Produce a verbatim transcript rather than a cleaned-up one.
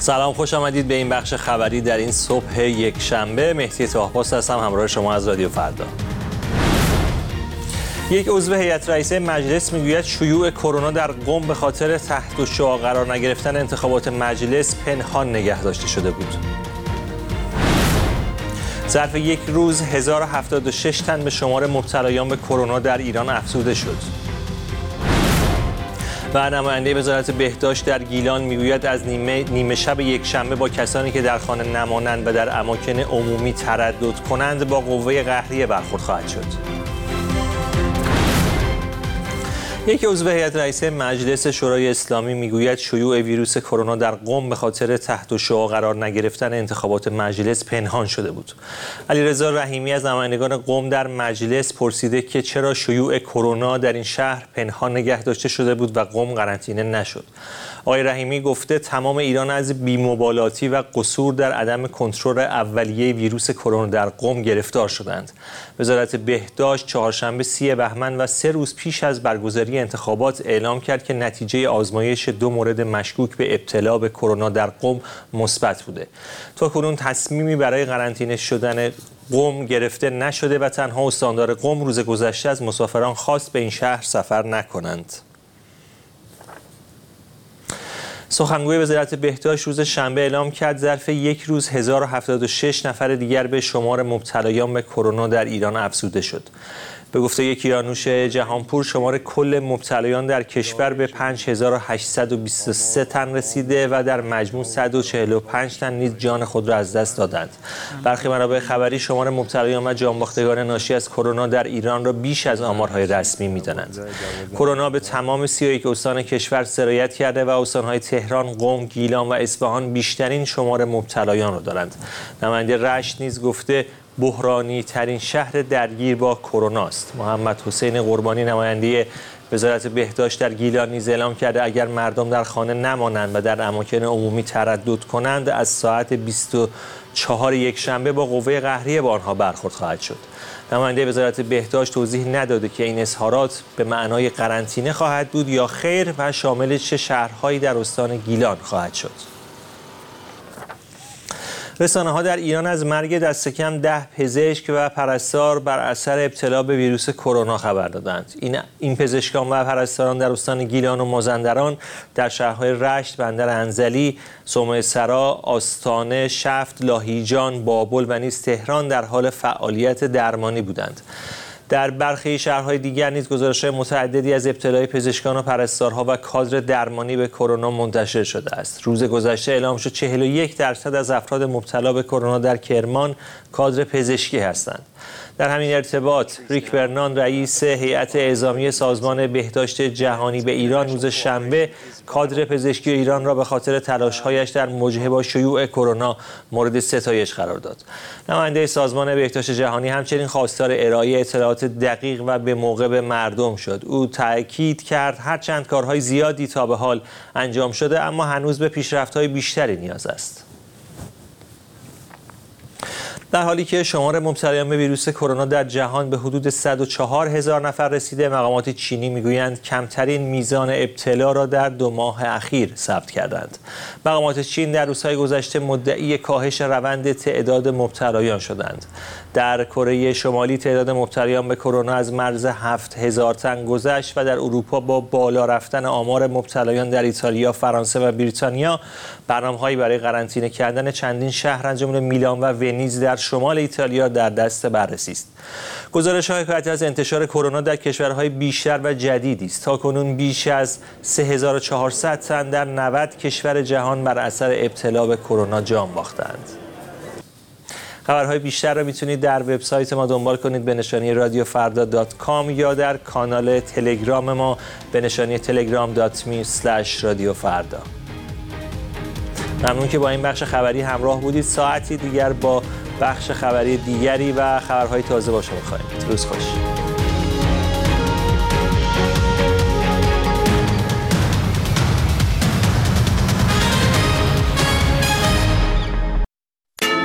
سلام، خوش آمدید به این بخش خبری در این صبح یک شنبه. مهدی طاهپاس هستم، همراه شما از رادیو فردا. یک عضو هیئت رئیسه مجلس میگوید شیوع کرونا در قم به خاطر تحت الشعاع قرار نگرفتن انتخابات مجلس پنهان نگه داشته شده بود. ظرف یک روز هزار و هفتاد و شش تن به شمار مبتلایان به کرونا در ایران افزوده شد. و نماینده وزارت بهداشت در گیلان میگوید از نیمه, نیمه شب یک شنبه با کسانی که در خانه نمانند و در اماکن عمومی تردد کنند با قوه قهریه برخورد خواهد شد. یک عضو هیئت رئیسه مجلس شورای اسلامی میگوید شیوع ویروس کرونا در قم به خاطر تحت الشعاع قرار نگرفتن انتخابات مجلس پنهان شده بود. علیرضا رحیمی از نمایندگان قم در مجلس پرسیده که چرا شیوع کرونا در این شهر پنهان نگه داشته شده بود و قم قرنطینه نشد. آقای رحیمی گفته تمام ایران از بی‌مبالاتی و قصور در عدم کنترل اولیه ویروس کرونا در قم گرفتار شدند. وزارت بهداشت چهارشنبه سی بهمن و سه روز پیش از برگزاری انتخابات اعلام کرد که نتیجه آزمایش دو مورد مشکوک به ابتلا به کرونا در قم مثبت بوده. تاکنون تصمیمی برای قرنطینه شدن قم گرفته نشده و تنها استاندار قم روز گذشته از مسافران خواست به این شهر سفر نکنند. سخنگوی وزارت بهداشت روز شنبه اعلام کرد ظرف یک روز هزار و هفتاد و شش نفر دیگر به شمار مبتلایان به کرونا در ایران افزوده شد. به گفته کیانوش جهانپور شمار کل مبتلایان در کشور به پنج هزار و هشتصد و بیست و سه تن رسیده و در مجموع صد و چهل و پنج تن نیز جان خود را از دست دادند. برخی منابع خبری شمار مبتلایان و جانباختگان ناشی از کرونا در ایران را بیش از آمارهای رسمی می‌دانند. کرونا به تمام سی و یک استان کشور سرایت کرده و استان‌های تهران، قم، گیلان و اصفهان بیشترین شمار مبتلایان را دارند. نماینده رشت نیز گفته بحرانی ترین شهر درگیر با کرونا است. محمد حسین قربانی نماینده وزارت بهداشت در گیلان نیز اعلام کرده اگر مردم در خانه نمانند و در اماکن عمومی تردد کنند از ساعت بیست و چهار یک شنبه با قوه قهریه با آنها برخورد خواهد شد. نماینده وزارت بهداشت توضیح نداده که این اظهارات به معنای قرنطینه خواهد بود یا خیر و شامل چه شهرهایی در استان گیلان خواهد شد. رسانه‌ها در ایران از مرگ دست کم ده پزشک و پرستار بر اثر ابتلا به ویروس کرونا خبر دادند. این این پزشکان و پرستاران در استان گیلان و مازندران در شهرهای رشت، بندر انزلی، صومعه سرا، آستانه، شفت، لاهیجان، بابل و نیز تهران در حال فعالیت درمانی بودند. در برخی شهرهای دیگر نیز گزارش‌های متعددی از ابتلای پزشکان و پرستارها و کادر درمانی به کرونا منتشر شده است. روز گذشته اعلام شد چهل و یک درصد از افراد مبتلا به کرونا در کرمان کادر پزشکی هستند. در همین ارتباط ریک برنان رئیس هیئت اعزامی سازمان بهداشت جهانی به ایران روز شنبه کادر پزشکی ایران را به خاطر تلاش‌هایش در مواجهه با شیوع کرونا مورد ستایش قرار داد. نماینده سازمان بهداشت جهانی همچنین خواستار ارائه اطلاعات دقیق و به موقع به مردم شد. او تأکید کرد هرچند کارهای زیادی تا به حال انجام شده اما هنوز به پیشرفت‌های بیشتری نیاز است. در حالی که شمار مبتلایان به ویروس کرونا در جهان به حدود صد و چهار هزار نفر رسیده، مقامات چینی میگویند کمترین میزان ابتلا را در دو ماه اخیر ثبت کردند. مقامات چین در روزهای گذشته مدعی کاهش روند تعداد مبتلایان شدند. در کره شمالی تعداد مبتلایان به کرونا از مرز هفت هزار تن گذشت و در اروپا با بالا رفتن آمار مبتلایان در ایتالیا، فرانسه و بریتانیا برنامه‌هایی برای قرنطینه کردن چندین شهر از جمله میلان و ونیز در شمال ایتالیا در دست بررسی است. گزارش‌ها حکایت از انتشار کرونا در کشورهای بیشتر و جدیدی است. تاکنون بیش از سه هزار و چهارصد تن در نود کشور جهان بر اثر ابتلا به کرونا جان باختند. خبرهای بیشتر را میتونید در وبسایت ما دنبال کنید به نشانی رادیو فردا دات کام یا در کانال تلگرام ما به نشانی تلگرام دات می اسلش رادیو فردا. ممنون که با این بخش خبری همراه بودید. ساعتی دیگر با بخش خبری دیگری و خبرهای تازه با شما خواهیم بود. روز خوش.